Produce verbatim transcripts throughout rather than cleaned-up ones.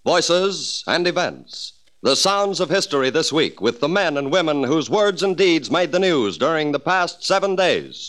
Voices and events. The sounds of history this week with the men and women whose words and deeds made the news during the past seven days.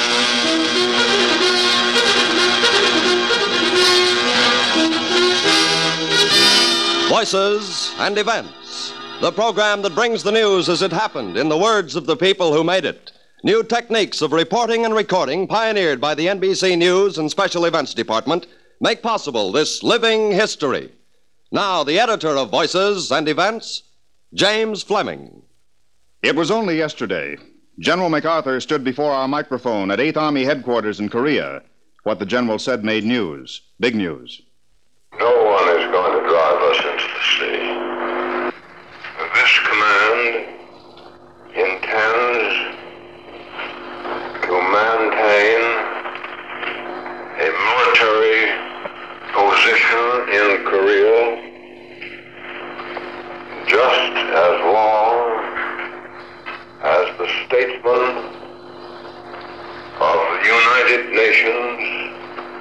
Voices and events. The program that brings the news as it happened in the words of the people who made it. New techniques of reporting and recording pioneered by the N B C News and Special Events Department make possible this living history. Now, the editor of Voices and Events, James Fleming. It was only yesterday. General MacArthur stood before our microphone at eighth Army Headquarters in Korea. What the general said made news, big news. No one is going to drive us into the sea. This command intends to maintain a military position in Korea just as long as the statesmen of the United Nations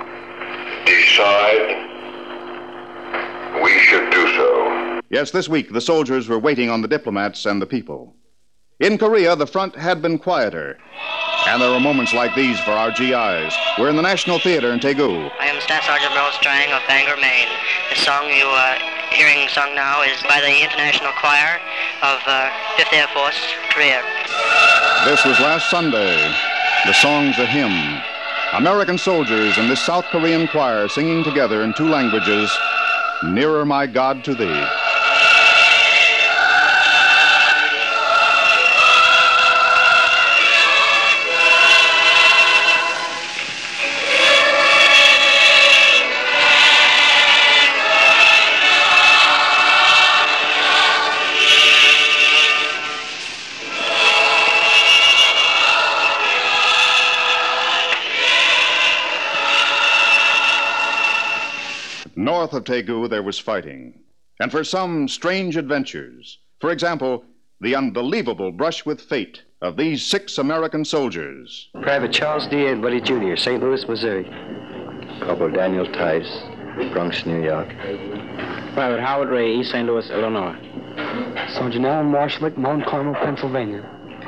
decide we should do so. Yes, this week the soldiers were waiting on the diplomats and the people. In Korea, the front had been quieter. And there were moments like these for our G Is. We're in the National Theater in Daegu. I am Staff Sergeant Merle Strang of Bangor, Maine. The song you are hearing sung now is by the International Choir of uh, fifth Air Force, Korea. This was last Sunday. The song's a hymn. American soldiers and this South Korean choir singing together in two languages, Nearer My God to Thee. North of Daegu, there was fighting. And for some, strange adventures. For example, the unbelievable brush with fate of these six American soldiers. Private Charles D. Ed Buddy Junior, Saint Louis, Missouri. Corporal Daniel Tice, Bronx, New York. Private Howard Ray, East Saint Louis, Illinois. Sergeant Alan Marshall, Mount Carmel, Pennsylvania.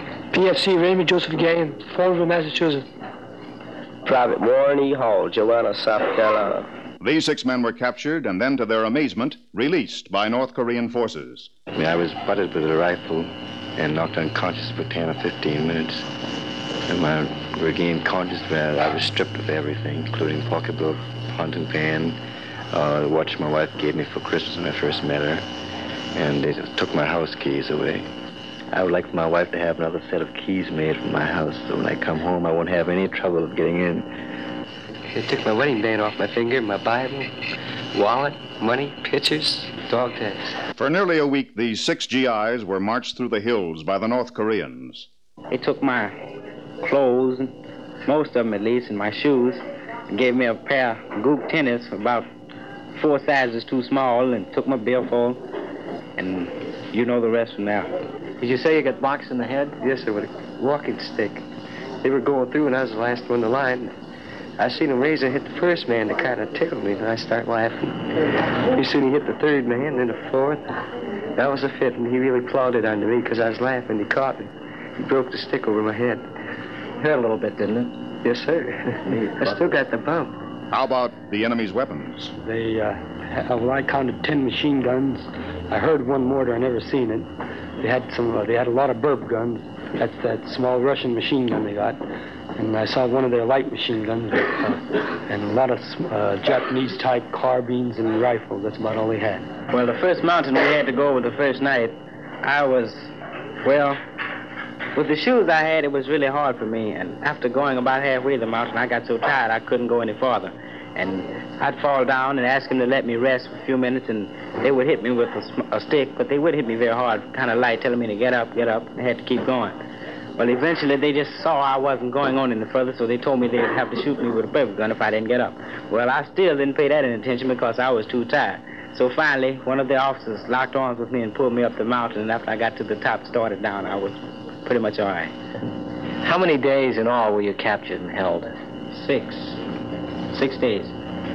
P F C Raymond Joseph Gay, Fall River, Massachusetts. Private Warren E. Hall, Joanna, South Carolina. These six men were captured and then, to their amazement, released by North Korean forces. I mean, I was butted with a rifle and knocked unconscious for ten or fifteen minutes. And when I regained consciousness, I was stripped of everything, including pocketbook, hunting pan, uh, the watch my wife gave me for Christmas when I first met her, and they took my house keys away. I would like for my wife to have another set of keys made for my house, so when I come home, I won't have any trouble of getting in. They took my wedding band off my finger, my Bible, wallet, money, pictures, dog tags. For nearly a week, these six G Is were marched through the hills by the North Koreans. They took my clothes, most of them at least, and my shoes, and gave me a pair of goop tennis about four sizes too small, and took my billfold, and you know the rest from there. Did you say you got boxed in the head? Yes, sir, with a walking stick. They were going through, and I was the last one in line. I seen him raise and hit the first man to kind of tickle me, and I start laughing. He soon he hit the third man, then the fourth. That was a fit, and he really clawed it onto me because I was laughing. He caught me. He broke the stick over my head. Hurt a little bit, didn't it? Yes, sir. I still got the bump. How about the enemy's weapons? They, uh, well, I counted ten machine guns. I heard one mortar. I never seen it. They had some. Uh, they had a lot of burp guns. That's that small Russian machine gun they got. And I saw one of their light machine guns, uh, and a lot of uh, Japanese-type carbines and rifles. That's about all they had. Well, the first mountain we had to go over the first night, I was, well, with the shoes I had, it was really hard for me. And after going about halfway the mountain, I got so tired I couldn't go any farther. And I'd fall down and ask them to let me rest for a few minutes, and they would hit me with a, a stick, but they would hit me very hard, kind of light, telling me to get up, get up. I had to keep going. Well, eventually they just saw I wasn't going on any further, so they told me they'd have to shoot me with a pellet gun if I didn't get up. Well, I still didn't pay that any attention because I was too tired. So finally, one of the officers locked arms with me and pulled me up the mountain, and after I got to the top, started down, I was pretty much all right. How many days in all were you captured and held? Six. Six days.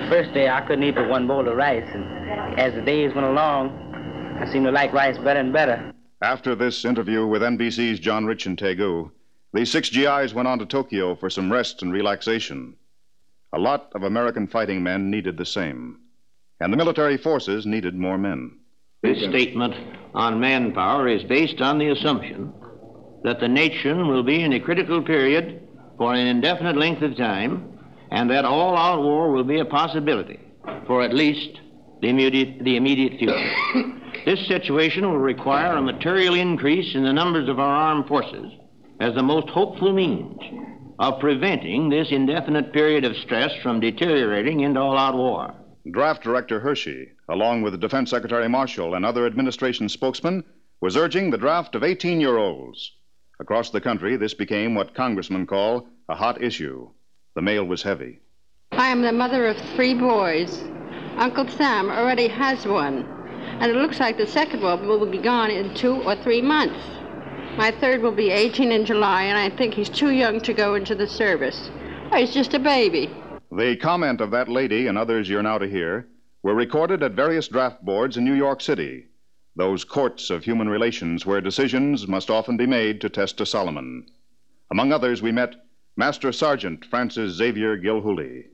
First day, I couldn't eat but one bowl of rice, and as the days went along, I seemed to like rice better and better. After this interview with N B C's John Rich in Daegu, the six G Is went on to Tokyo for some rest and relaxation. A lot of American fighting men needed the same, and the military forces needed more men. This statement on manpower is based on the assumption that the nation will be in a critical period for an indefinite length of time, and that all-out war will be a possibility for at least the immediate, the immediate future. This situation will require a material increase in the numbers of our armed forces as the most hopeful means of preventing this indefinite period of stress from deteriorating into all-out war. Draft Director Hershey, along with Defense Secretary Marshall and other administration spokesmen, was urging the draft of eighteen-year-olds. Across the country, this became what congressmen call a hot issue. The mail was heavy. I am the mother of three boys. Uncle Sam already has one, and it looks like the second one will be gone in two or three months. My third will be eighteen in July, and I think he's too young to go into the service. Oh, he's just a baby. The comment of that lady and others you're now to hear were recorded at various draft boards in New York City, those courts of human relations where decisions must often be made to test a Solomon. Among others, we met Master Sergeant Francis Xavier Gilhooly.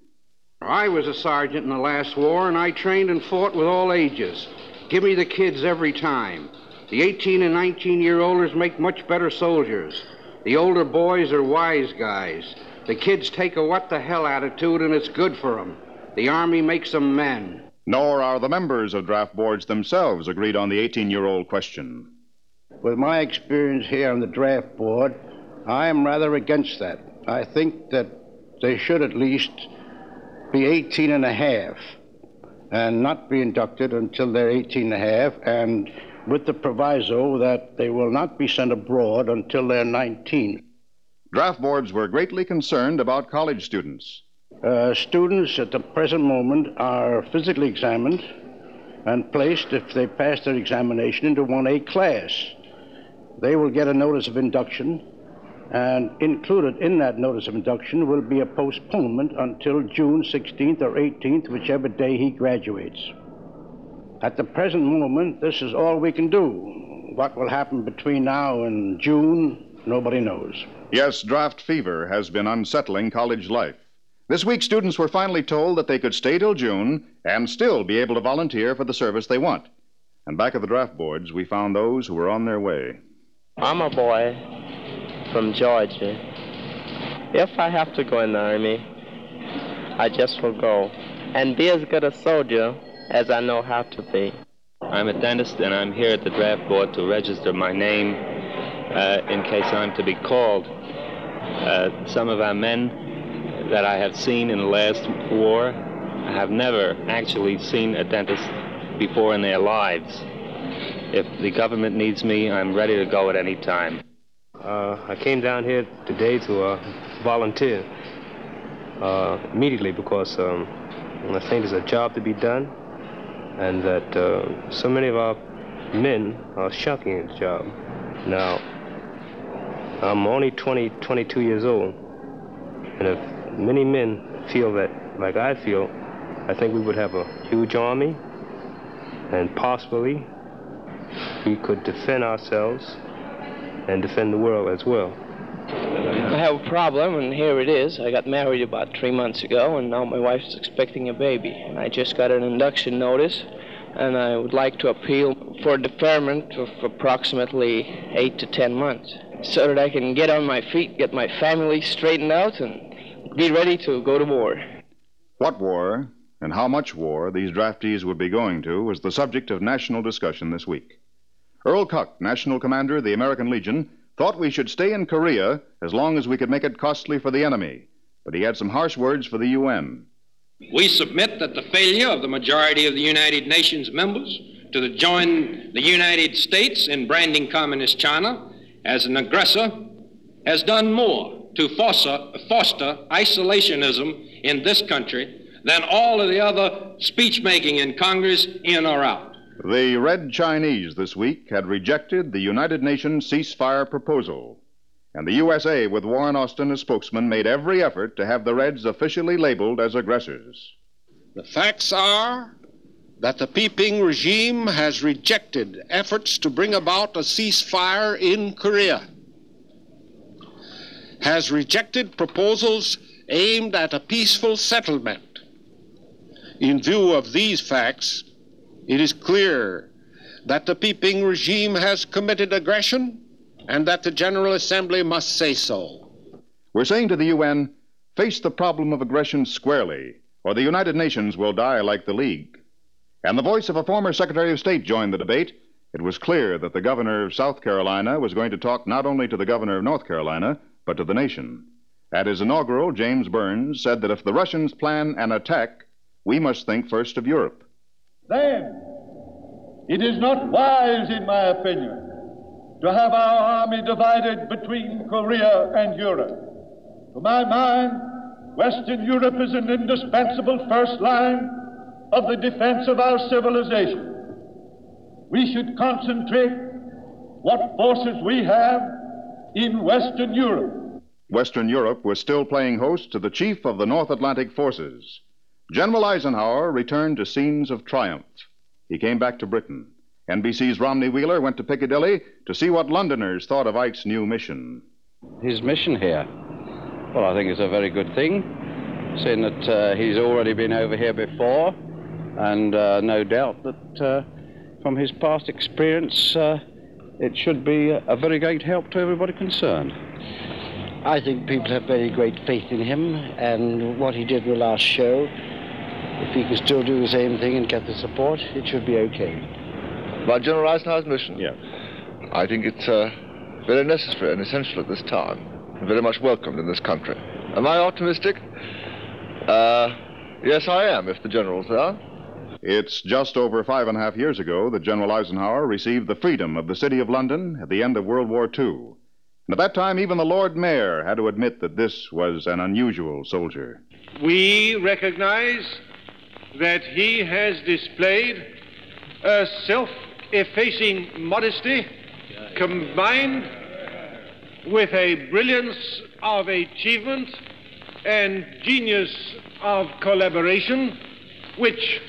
I was a sergeant in the last war, and I trained and fought with all ages. Give me the kids every time. The eighteen and nineteen-year-olds make much better soldiers. The older boys are wise guys. The kids take a what-the-hell attitude, and it's good for them. The Army makes them men. Nor are the members of draft boards themselves agreed on the eighteen-year-old question. With my experience here on the draft board, I am rather against that. I think that they should at least be eighteen and a half and not be inducted until they're eighteen and a half, and with the proviso that they will not be sent abroad until they're nineteen. Draft boards were greatly concerned about college students. Uh, students at the present moment are physically examined and placed, if they pass their examination, into one A class. They will get a notice of induction, and included in that notice of induction will be a postponement until June sixteenth or eighteenth, whichever day he graduates. At the present moment, this is all we can do. What will happen between now and June, nobody knows. Yes, draft fever has been unsettling college life. This week, students were finally told that they could stay till June and still be able to volunteer for the service they want. And back at the draft boards, we found those who were on their way. I'm a boy from Georgia. If I have to go in the Army, I just will go and be as good a soldier as I know how to be. I'm a dentist, and I'm here at the draft board to register my name uh, in case I'm to be called. Uh, some of our men that I have seen in the last war have never actually seen a dentist before in their lives. If the government needs me, I'm ready to go at any time. Uh, I came down here today to uh, volunteer uh, immediately because um, I think there's a job to be done, and that uh, so many of our men are shunking the job. Now, I'm only twenty, twenty-two years old, and if many men feel that, like I feel, I think we would have a huge army, and possibly we could defend ourselves and defend the world as well. I have a problem, and here it is. I got married about three months ago, and now my wife's expecting a baby. And I just got an induction notice, and I would like to appeal for deferment of approximately eight to ten months, so that I can get on my feet, get my family straightened out, and be ready to go to war. What war and how much war these draftees would be going to was the subject of national discussion this week. Earl Cuck, National Commander of the American Legion, thought we should stay in Korea as long as we could make it costly for the enemy, but he had some harsh words for the U N. We submit that the failure of the majority of the United Nations members to join the United States in branding Communist China as an aggressor has done more to foster, foster isolationism in this country than all of the other speech-making in Congress, in or out. The Red Chinese this week had rejected the United Nations ceasefire proposal, and the U S A, with Warren Austin as spokesman, made every effort to have the Reds officially labeled as aggressors. The facts are that the Peeping regime has rejected efforts to bring about a ceasefire in Korea, has rejected proposals aimed at a peaceful settlement. In view of these facts, it is clear that the Peeping regime has committed aggression and that the General Assembly must say so. We're saying to the U N, face the problem of aggression squarely, or the United Nations will die like the League. And the voice of a former Secretary of State joined the debate. It was clear that the governor of South Carolina was going to talk not only to the governor of North Carolina, but to the nation. At his inaugural, James Burns said that if the Russians plan an attack, we must think first of Europe. Then, it is not wise, in my opinion, to have our army divided between Korea and Europe. To my mind, Western Europe is an indispensable first line of the defense of our civilization. We should concentrate what forces we have in Western Europe. Western Europe was still playing host to the chief of the North Atlantic forces. General Eisenhower returned to scenes of triumph. He came back to Britain. N B C's Romney Wheeler went to Piccadilly to see what Londoners thought of Ike's new mission. His mission here? Well, I think it's a very good thing, seeing that uh, he's already been over here before, and uh, no doubt that uh, from his past experience, uh, it should be a very great help to everybody concerned. I think people have very great faith in him, and what he did in the last show, if he could still do the same thing and get the support, it should be okay. About General Eisenhower's mission? Yeah. I think it's uh, very necessary and essential at this time, and very much welcomed in this country. Am I optimistic? Uh, yes, I am, if the general's there. It's just over five and a half years ago that General Eisenhower received the freedom of the city of London at the end of World War Two. And at that time, even the Lord Mayor had to admit that this was an unusual soldier. We recognize that he has displayed a self-effacing modesty combined with a brilliance of achievement and genius of collaboration, which,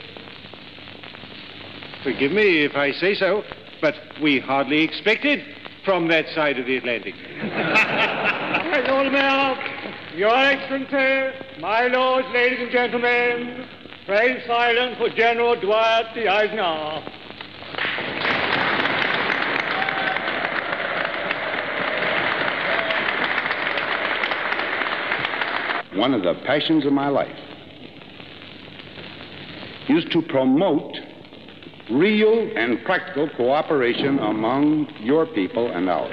forgive me if I say so, but we hardly expected from that side of the Atlantic. Old Mayor, Your Excellency, my lords, ladies and gentlemen, pray silence for General Dwight D. Eisenhower. One of the passions of my life is to promote real and practical cooperation among your people and ours.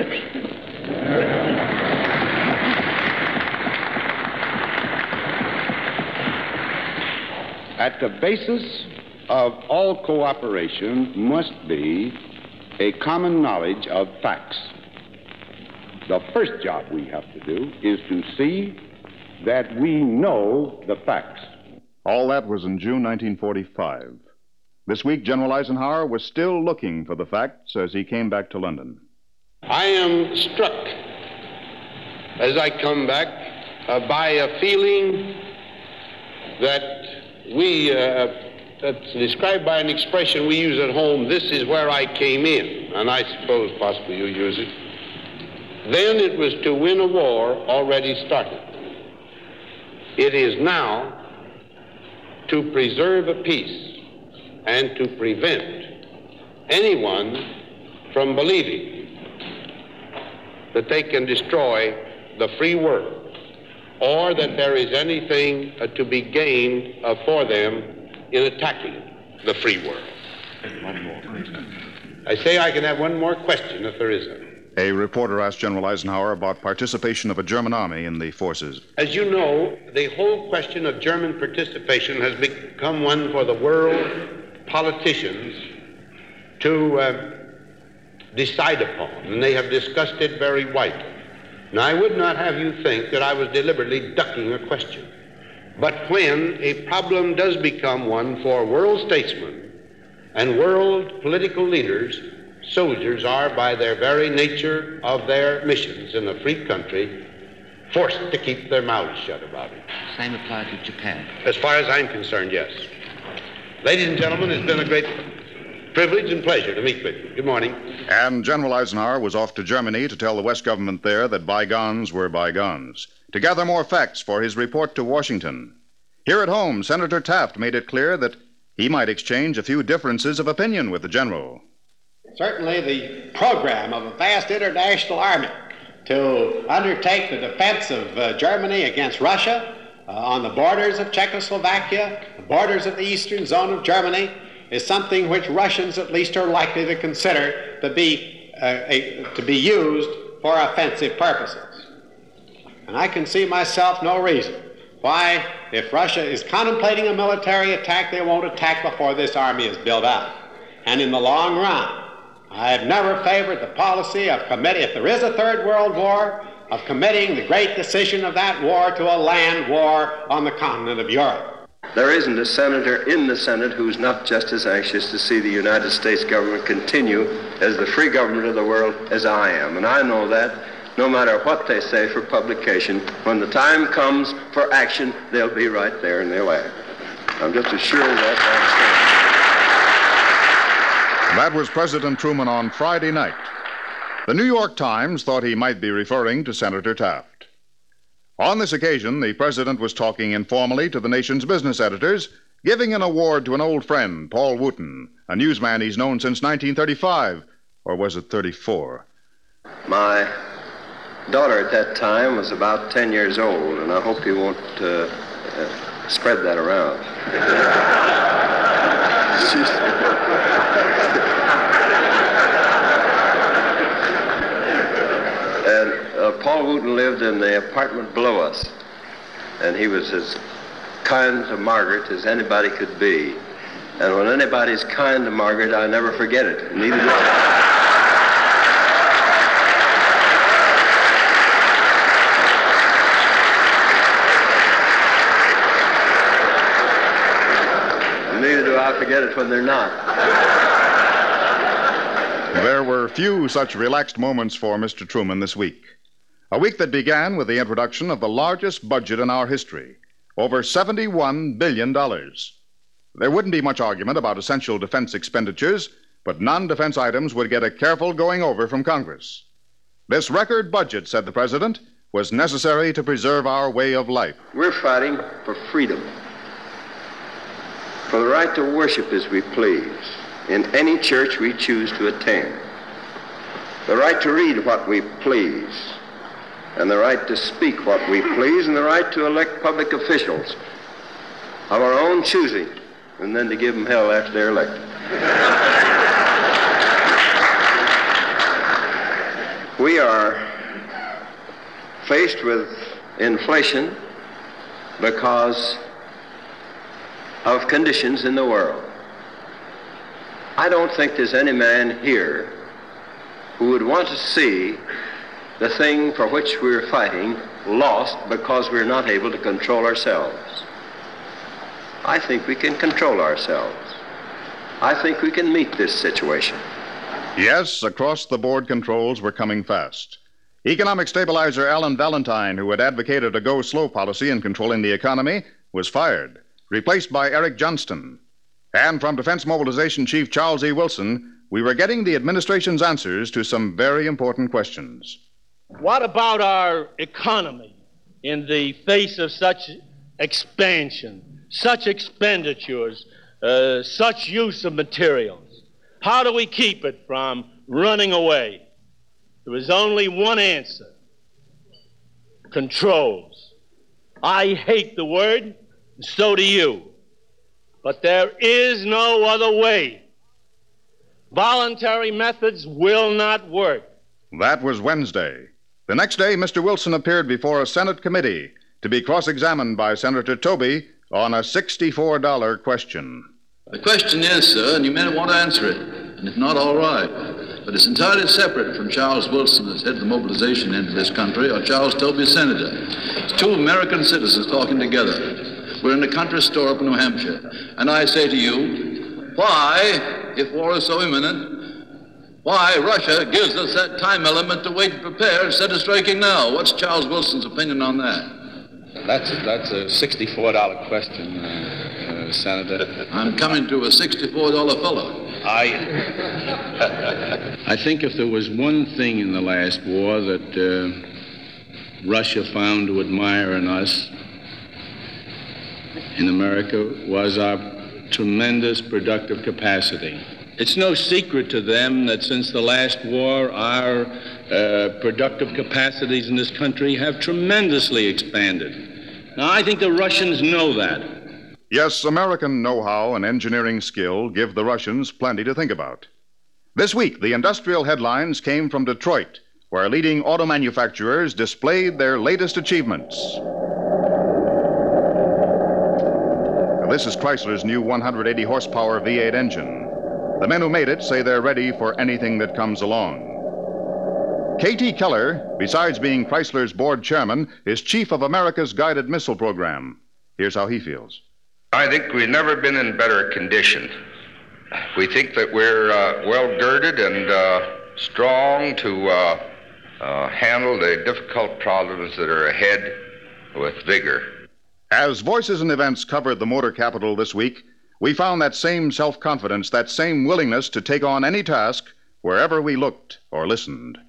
At the basis of all cooperation must be a common knowledge of facts. The first job we have to do is to see that we know the facts. All that was in June nineteen forty-five. This week, General Eisenhower was still looking for the facts as he came back to London. I am struck as I come back uh, by a feeling that we, uh, that's described by an expression we use at home, this is where I came in, and I suppose possibly you use it. Then it was to win a war already started. It is now to preserve a peace and to prevent anyone from believing that they can destroy the free world or that there is anything uh, to be gained uh, for them in attacking the free world. One more question. I say I can have one more question if there is any. A reporter asked General Eisenhower about participation of a German army in the forces. As you know, the whole question of German participation has become one for the world politicians to uh, decide upon, and they have discussed it very widely. Now, I would not have you think that I was deliberately ducking a question, but when a problem does become one for world statesmen and world political leaders, soldiers are, by their very nature of their missions in a free country, forced to keep their mouths shut about it. Same applied to Japan. As far as I'm concerned, yes. Ladies and gentlemen, it's been a great privilege and pleasure to meet with you. Good morning. And General Eisenhower was off to Germany to tell the West government there that bygones were bygones, to gather more facts for his report to Washington. Here at home, Senator Taft made it clear that he might exchange a few differences of opinion with the general. Certainly the program of a vast international army to undertake the defense of uh, Germany against Russia uh, on the borders of Czechoslovakia, the borders of the eastern zone of Germany, is something which Russians at least are likely to consider to be, uh, a, to be used for offensive purposes. And I can see myself no reason why, if Russia is contemplating a military attack, they won't attack before this army is built up. And in the long run, I have never favored the policy of committing, if there is a third world war, of committing the great decision of that war to a land war on the continent of Europe. There isn't a senator in the Senate who's not just as anxious to see the United States government continue as the free government of the world as I am. And I know that no matter what they say for publication, when the time comes for action, they'll be right there and they'll act. I'm just as sure of that. That was President Truman on Friday night. The New York Times thought he might be referring to Senator Taft. On this occasion, the president was talking informally to the nation's business editors, giving an award to an old friend, Paul Wooten, a newsman he's known since nineteen thirty-five, or was it thirty-four? My daughter at that time was about ten years old, and I hope you won't uh, uh, spread that around. And uh, Paul Wooten lived in the apartment below us, and he was as kind to Margaret as anybody could be. And when anybody's kind to Margaret, I never forget it. Neither do I. Neither do I forget it when they're not. There were few such relaxed moments for Mister Truman this week. A week that began with the introduction of the largest budget in our history, over seventy-one billion dollars. There wouldn't be much argument about essential defense expenditures, but non-defense items would get a careful going over from Congress. This record budget, said the president, was necessary to preserve our way of life. We're fighting for freedom, for the right to worship as we please in any church we choose to attend, the right to read what we please, and the right to speak what we please, and the right to elect public officials of our own choosing, and then to give them hell after they're elected. We are faced with inflation because of conditions in the world. I don't think there's any man here who would want to see the thing for which we're fighting lost because we're not able to control ourselves. I think we can control ourselves. I think we can meet this situation. Yes, across-the-board controls were coming fast. Economic stabilizer Alan Valentine, who had advocated a go-slow policy in controlling the economy, was fired, replaced by Eric Johnston. And from Defense Mobilization Chief Charles E. Wilson, we were getting the administration's answers to some very important questions. What about our economy in the face of such expansion, such expenditures, uh, such use of materials? How do we keep it from running away? There is only one answer: controls. I hate the word, and so do you. But there is no other way. Voluntary methods will not work. That was Wednesday. The next day, Mister Wilson appeared before a Senate committee to be cross-examined by Senator Tobey on a sixty-four dollar question. The question is, sir, and you may want to answer it, and if not, all right. But it's entirely separate from Charles Wilson as head of the mobilization end of this country or Charles Tobey as senator. It's two American citizens talking together. We're in a country store up in New Hampshire, and I say to you, why, if war is so imminent, why Russia gives us that time element to wait and prepare instead of striking now? What's Charles Wilson's opinion on that? That's a, that's a sixty-four dollar question. Uh, uh, uh, Senator. I'm coming to a sixty-four dollar fella. I, I think if there was one thing in the last war that uh, Russia found to admire in us, in America, was our tremendous productive capacity. It's no secret to them that since the last war, our uh, productive capacities in this country have tremendously expanded. Now, I think the Russians know that. Yes, American know-how and engineering skill give the Russians plenty to think about. This week, the industrial headlines came from Detroit, where leading auto manufacturers displayed their latest achievements. Now, this is Chrysler's new one hundred eighty horsepower V eight engine. The men who made it say they're ready for anything that comes along. K T Keller, besides being Chrysler's board chairman, is chief of America's guided missile program. Here's how he feels. I think we've never been in better condition. We think that we're uh, well-girded and uh, strong to uh, uh, handle the difficult problems that are ahead with vigor. As Voices and Events covered the motor capital this week, we found that same self-confidence, that same willingness to take on any task wherever we looked or listened.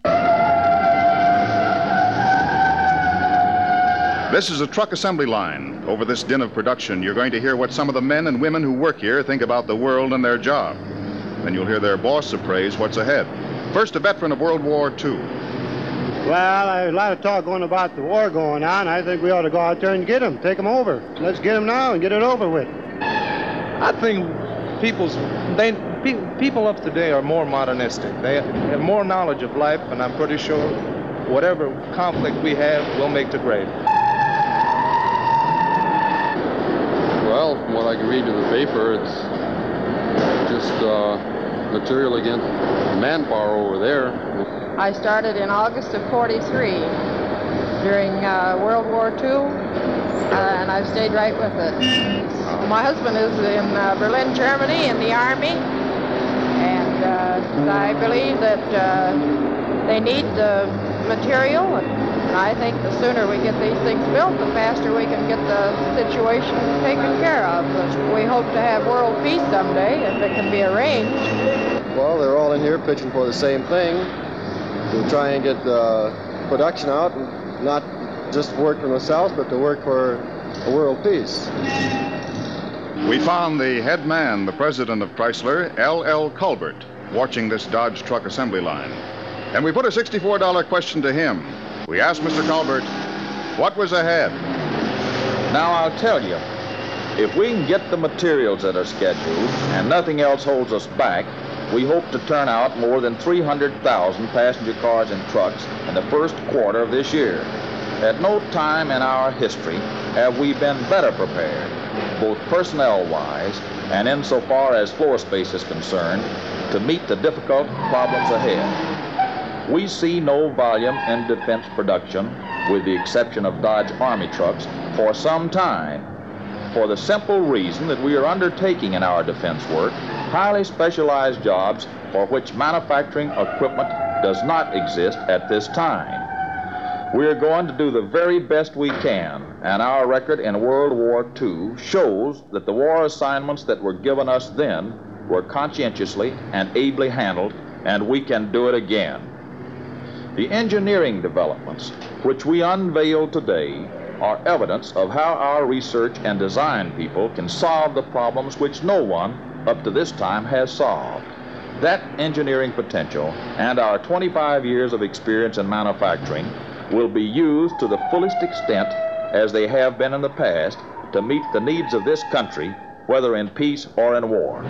This is a truck assembly line. Over this din of production, you're going to hear what some of the men and women who work here think about the world and their job. Then you'll hear their boss appraise what's ahead. First, a veteran of World War Two. Well, there's a lot of talk going about the war going on. I think we ought to go out there and get them, take them over. Let's get them now and get it over with. I think people's they pe- people of today are more modernistic. They have more knowledge of life, and I'm pretty sure whatever conflict we have, we'll make to grade. Well, from what I can read in the paper, it's just uh, material against manpower over there. I started in August of forty-three during uh, World War Two, uh, and I've stayed right with it. My husband is in uh, Berlin, Germany, in the Army, and uh, I believe that uh, they need the material, and I think the sooner we get these things built, the faster we can get the situation taken care of. We hope to have world peace someday, if it can be arranged. Well, they're all in here pitching for the same thing, to try and get uh, production out, and not just work for themselves, but to work for a world peace. We found the head man, the president of Chrysler, L L Culbert, watching this Dodge truck assembly line. And we put a sixty-four dollar question to him. We asked Mister Culbert, what was ahead? Now, I'll tell you, if we can get the materials that are scheduled and nothing else holds us back, we hope to turn out more than three hundred thousand passenger cars and trucks in the first quarter of this year. At no time in our history have we been better prepared, both personnel-wise and insofar as floor space is concerned, to meet the difficult problems ahead. We see no volume in defense production, with the exception of Dodge Army trucks, for some time, for the simple reason that we are undertaking in our defense work highly specialized jobs for which manufacturing equipment does not exist at this time. We are going to do the very best we can, and our record in World War Two shows that the war assignments that were given us then were conscientiously and ably handled, and we can do it again. The engineering developments which we unveil today are evidence of how our research and design people can solve the problems which no one up to this time has solved. That engineering potential and our twenty-five years of experience in manufacturing will be used to the fullest extent, as they have been in the past, to meet the needs of this country, whether in peace or in war.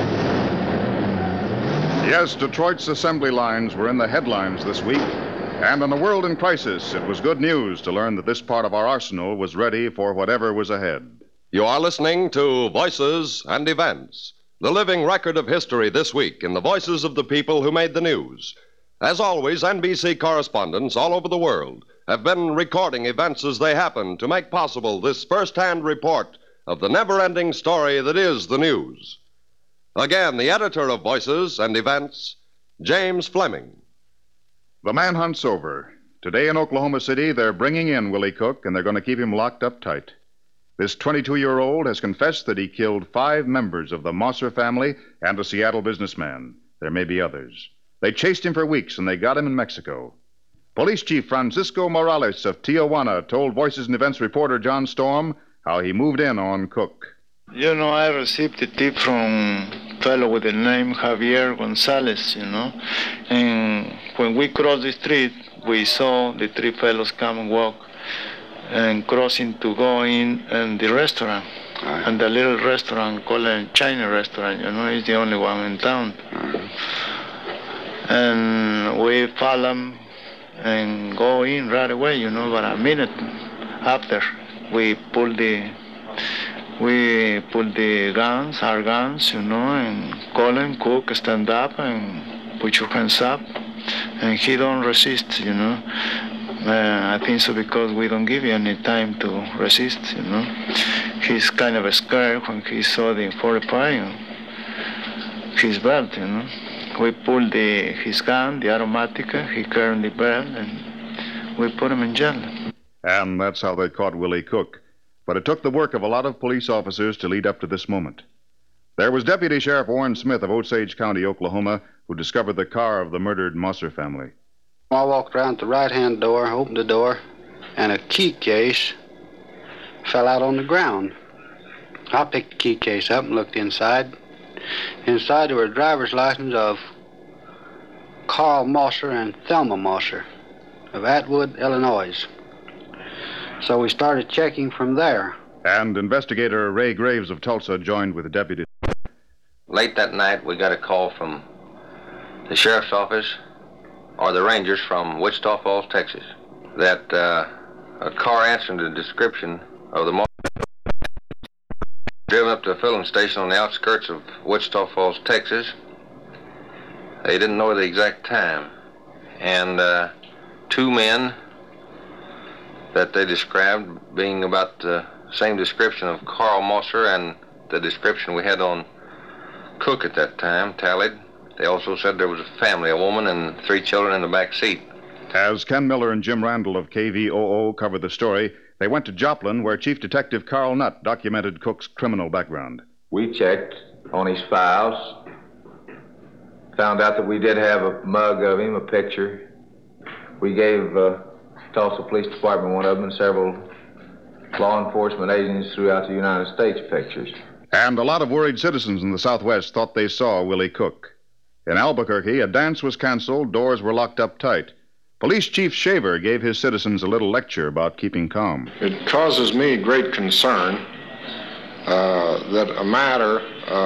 Yes, Detroit's assembly lines were in the headlines this week. And in a world in crisis, it was good news to learn that this part of our arsenal was ready for whatever was ahead. You are listening to Voices and Events, the living record of history this week in the voices of the people who made the news. As always, N B C correspondents all over the world have been recording events as they happen to make possible this first-hand report of the never-ending story that is the news. Again, the editor of Voices and Events, James Fleming. The manhunt's over. Today in Oklahoma City, they're bringing in Willie Cook, and they're going to keep him locked up tight. This twenty-two-year-old has confessed that he killed five members of the Mosser family and a Seattle businessman. There may be others. They chased him for weeks, and they got him in Mexico. Police Chief Francisco Morales of Tijuana told Voices and Events reporter John Storm how he moved in on Cook. You know, I received a tip from a fellow with the name Javier Gonzalez, you know. And when we crossed the street, we saw the three fellows come and walk and crossing to go in and the restaurant. Right. And the little restaurant called a China restaurant, you know, it's the only one in town. Right. And we follow them and go in right away, you know, but a minute after we pull the we pull the guns, our guns, you know, and call him, Cook, stand up and put your hands up, and he don't resist, you know. Uh, I think so because we don't give you any time to resist, you know. He's kind of scared when he saw the forty-five, his belt, you know. We pulled the, his gun, the automatic, he carried the belt, and we put him in jail. And that's how they caught Willie Cook. But it took the work of a lot of police officers to lead up to this moment. There was Deputy Sheriff Warren Smith of Osage County, Oklahoma, who discovered the car of the murdered Mosser family. I walked around the right-hand door, opened the door, and a key case fell out on the ground. I picked the key case up and looked inside. Inside there were a driver's license of Carl Mosser and Thelma Mosser of Atwood, Illinois. So we started checking from there. And investigator Ray Graves of Tulsa joined with the deputy. Late that night, we got a call from the sheriff's office or the rangers from Wichita Falls, Texas, that uh, a car answering the description of the driven up to a filling station on the outskirts of Wichita Falls, Texas. They didn't know the exact time. And uh, two men that they described being about the same description of Carl Mosser and the description we had on Cook at that time, tallied. They also said there was a family, a woman and three children in the back seat. As Ken Miller and Jim Randall of K V O O covered the story, they went to Joplin, where Chief Detective Carl Nutt documented Cook's criminal background. We checked on his files, found out that we did have a mug of him, a picture. We gave uh, Tulsa Police Department one of them and several law enforcement agencies throughout the United States pictures. And a lot of worried citizens in the Southwest thought they saw Willie Cook. In Albuquerque, a dance was canceled, doors were locked up tight. Police Chief Shaver gave his citizens a little lecture about keeping calm. It causes me great concern uh, that a matter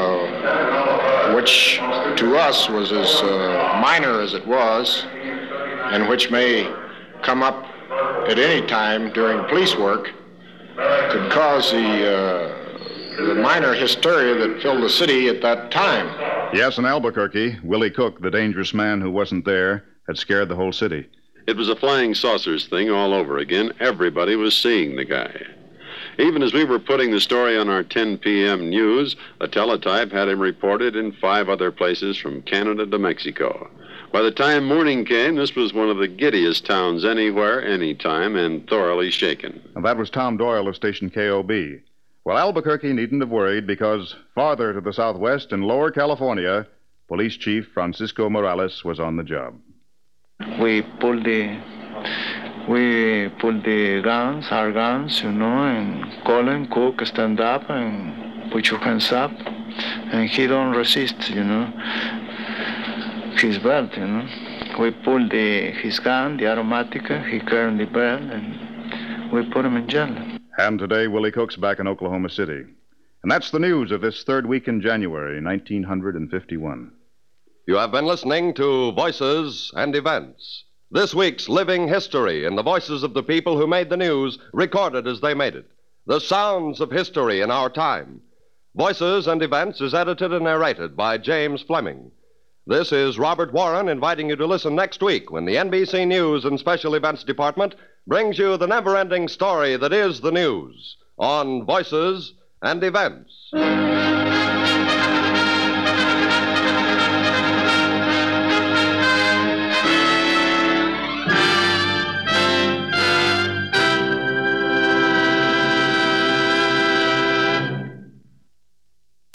uh, which to us was as uh, minor as it was, and which may come up at any time during police work, could cause the, uh, the minor hysteria that filled the city at that time. Yes, in Albuquerque, Willie Cook, the dangerous man who wasn't there, had scared the whole city. It was a flying saucers thing all over again. Everybody was seeing the guy. Even as we were putting the story on our ten p.m. news, a teletype had him reported in five other places from Canada to Mexico. By the time morning came, this was one of the giddiest towns anywhere, anytime, and thoroughly shaken. And that was Tom Doyle of station K O B. Well, Albuquerque needn't have worried because farther to the southwest in Lower California, Police Chief Francisco Morales was on the job. We pulled the we pulled the guns, our guns, you know, and call him, Cook, stand up and put your hands up, and he don't resist, you know. His belt, you know. We pulled the his gun, the automatic, he carried the belt, and we put him in jail. And today, Willie Cook's back in Oklahoma City. And that's the news of this third week in January, nineteen fifty-one. You have been listening to Voices and Events. This week's living history in the voices of the people who made the news, recorded as they made it. The sounds of history in our time. Voices and Events is edited and narrated by James Fleming. This is Robert Warren inviting you to listen next week when the N B C News and Special Events Department brings you the never-ending story that is the news on Voices and Events.